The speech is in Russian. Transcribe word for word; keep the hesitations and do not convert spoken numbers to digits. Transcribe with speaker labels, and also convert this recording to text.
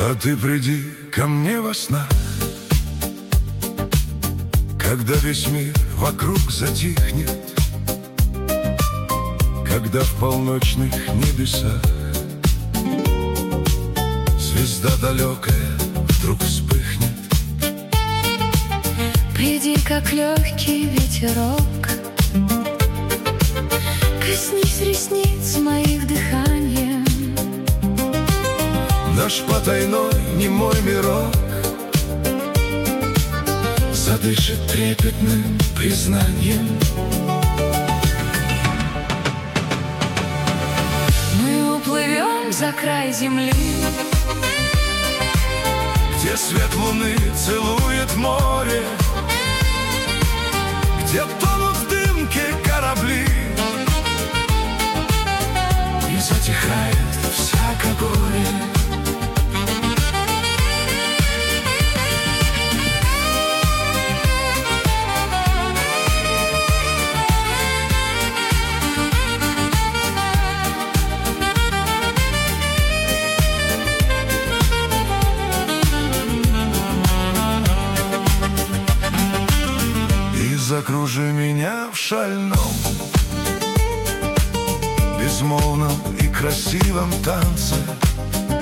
Speaker 1: А ты приди ко мне во снах, когда весь мир вокруг затихнет, когда в полночных небесах звезда далекая вдруг вспыхнет.
Speaker 2: Приди, как легкий ветерок, коснись ресниц моих дыханием.
Speaker 1: Наш потайной немой мирок задышит трепетным признанием.
Speaker 2: Мы уплывем за край земли,
Speaker 1: где свет луны целует море, где тонут в дымке корабли, и затихает всякое горе. Закружи меня в шальном, безмолвном и красивом танце,